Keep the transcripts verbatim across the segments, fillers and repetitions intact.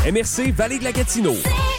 M R C Vallée de la Gatineau.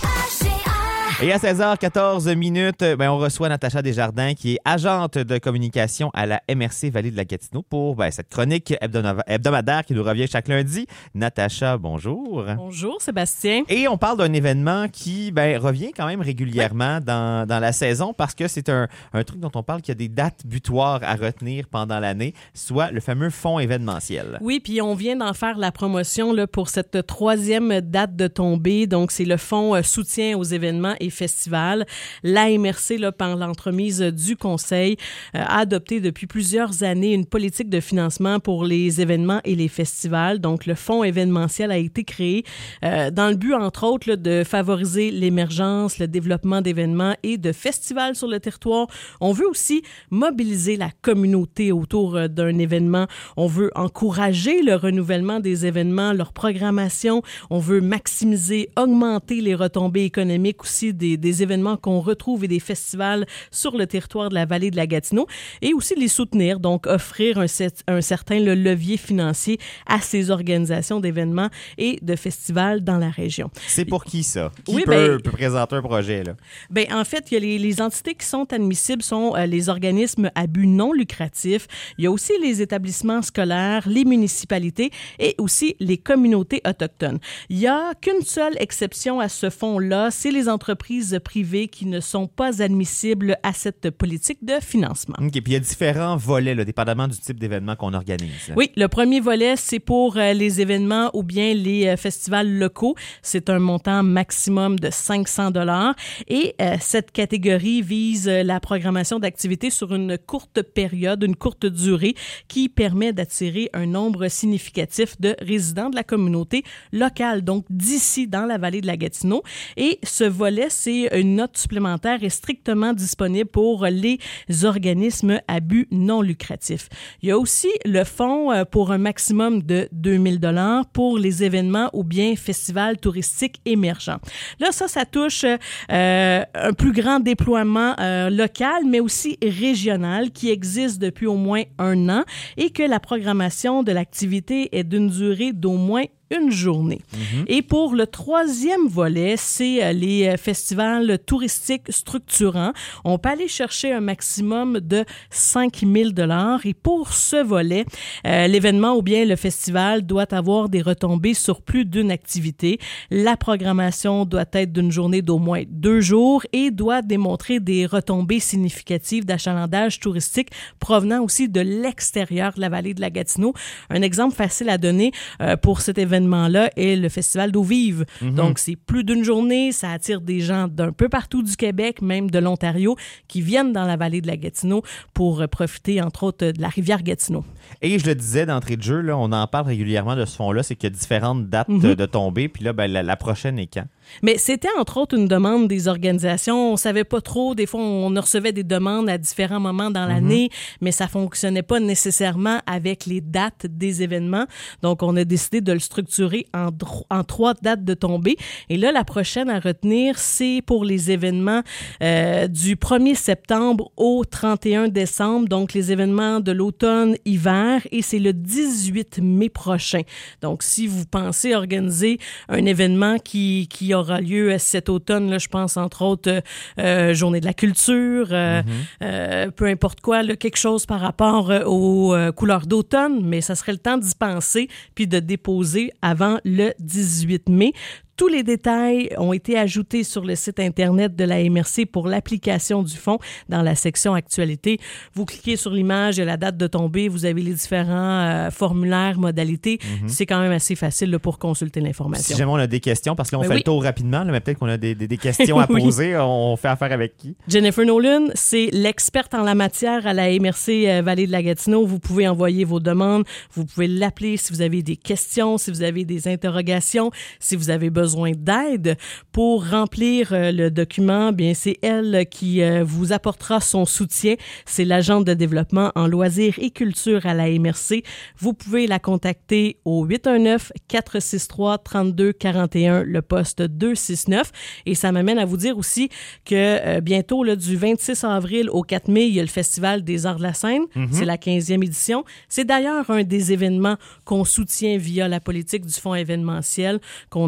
Et à seize heures quatorze minutes, ben, on reçoit Natacha Desjardins, qui est agente de communication à la M R C Vallée de la Gatineau pour ben, cette chronique hebdomadaire, hebdomadaire qui nous revient chaque lundi. Natacha, bonjour. Bonjour, Sébastien. Et on parle d'un événement qui ben, revient quand même régulièrement dans, dans la saison parce que c'est un, un truc dont on parle qu'il y a des dates butoirs à retenir pendant l'année, soit le fameux fonds événementiel. Oui, puis on vient d'en faire la promotion là, pour cette troisième date de tombée. Donc, c'est le fonds euh, soutien aux événements et festivals. L'A M R C, là, par l'entremise du Conseil, euh, a adopté depuis plusieurs années une politique de financement pour les événements et les festivals. Donc, le fonds événementiel a été créé euh, dans le but, entre autres, là, de favoriser l'émergence, le développement d'événements et de festivals sur le territoire. On veut aussi mobiliser la communauté autour euh, d'un événement. On veut encourager le renouvellement des événements, leur programmation. On veut maximiser, augmenter les retombées économiques aussi Des, des événements qu'on retrouve et des festivals sur le territoire de la vallée de la Gatineau et aussi les soutenir, donc offrir un, un certain le levier financier à ces organisations d'événements et de festivals dans la région. C'est pour qui ça? Qui oui, peut, ben, peut présenter un projet? Là? Ben, en fait, il y a les, les entités qui sont admissibles sont euh, les organismes à but non lucratif. Il y a aussi les établissements scolaires, les municipalités et aussi les communautés autochtones. Il n'y a qu'une seule exception à ce fonds-là, c'est les entreprises privées qui ne sont pas admissibles à cette politique de financement. OK, puis il y a différents volets, là, dépendamment du type d'événement qu'on organise. Oui, le premier volet, c'est pour euh, les événements ou bien les euh, festivals locaux. C'est un montant maximum de cinq cents dollars et euh, cette catégorie vise euh, la programmation d'activités sur une courte période, une courte durée qui permet d'attirer un nombre significatif de résidents de la communauté locale, donc d'ici dans la vallée de la Gatineau. Et ce volet, c'est une note supplémentaire est strictement disponible pour les organismes à but non lucratif. Il y a aussi le fonds pour un maximum de deux mille dollars pour les événements ou bien festivals touristiques émergents. Là, ça, ça touche euh, un plus grand déploiement euh, local, mais aussi régional qui existe depuis au moins un an et que la programmation de l'activité est d'une durée d'au moins une journée. Mm-hmm. Et pour le troisième volet, c'est les festivals touristiques structurants. On peut aller chercher un maximum de cinq mille dollars et pour ce volet, euh, l'événement ou bien le festival doit avoir des retombées sur plus d'une activité. La programmation doit être d'une journée d'au moins deux jours et doit démontrer des retombées significatives d'achalandage touristique provenant aussi de l'extérieur de la vallée de la Gatineau. Un exemple facile à donner euh, pour cet événement événement-là est le Festival d'eau vive. Mm-hmm. Donc, c'est plus d'une journée. Ça attire des gens d'un peu partout du Québec, même de l'Ontario, qui viennent dans la vallée de la Gatineau pour profiter, entre autres, de la rivière Gatineau. Et je le disais d'entrée de jeu, là, on en parle régulièrement de ce fonds-là, c'est qu'il y a différentes dates mm-hmm. de, de tombée. Puis là, ben, la, la prochaine est quand? Mais c'était, entre autres, une demande des organisations. On savait pas trop. Des fois, on recevait des demandes à différents moments dans l'année, mm-hmm. mais ça fonctionnait pas nécessairement avec les dates des événements. Donc, on a décidé de le structurer en, dro- en trois dates de tombée. Et là, la prochaine à retenir, c'est pour les événements euh, du premier septembre au trente et un décembre. Donc, les événements de l'automne-hiver. Et c'est le dix-huit mai prochain. Donc, si vous pensez organiser un événement qui, qui aura lieu cet automne, là, je pense entre autres euh, Journée de la culture, euh, mm-hmm. euh, peu importe quoi, là, quelque chose par rapport euh, aux euh, couleurs d'automne, mais ça serait le temps d'y penser puis de déposer avant le dix-huit mai. Tous les détails ont été ajoutés sur le site Internet de la M R C pour l'application du fonds dans la section Actualité. Vous cliquez sur l'image et la date de tombée. Vous avez les différents euh, formulaires, modalités. Mm-hmm. C'est quand même assez facile là, pour consulter l'information. Si jamais on a des questions, parce que là, on ben fait oui. le tour rapidement, là, mais peut-être qu'on a des, des, des questions à poser. oui. On fait affaire avec qui? Jennifer Nolan, c'est l'experte en la matière à la M R C euh, Vallée de la Gatineau. Vous pouvez envoyer vos demandes. Vous pouvez l'appeler si vous avez des questions, si vous avez des interrogations, si vous avez besoin besoin d'aide pour remplir euh, le document, bien c'est elle qui euh, vous apportera son soutien. C'est l'agente de développement en loisirs et culture à la M R C. Vous pouvez la contacter au huit un neuf, quatre six trois, trois deux quatre un, le poste deux six neuf. Et ça m'amène à vous dire aussi que euh, bientôt, là, du vingt-six avril au quatre mai, il y a le Festival des Arts de la Scène. Mm-hmm. C'est la quinzième édition. C'est d'ailleurs un des événements qu'on soutient via la politique du fonds événementiel, qu'on attribue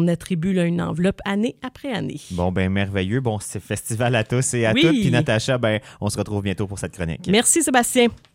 distribue là, une enveloppe année après année. Bon, ben merveilleux. Bon, c'est festival à tous et à Oui. toutes. Puis Natacha, ben, on se retrouve bientôt pour cette chronique. Merci Sébastien.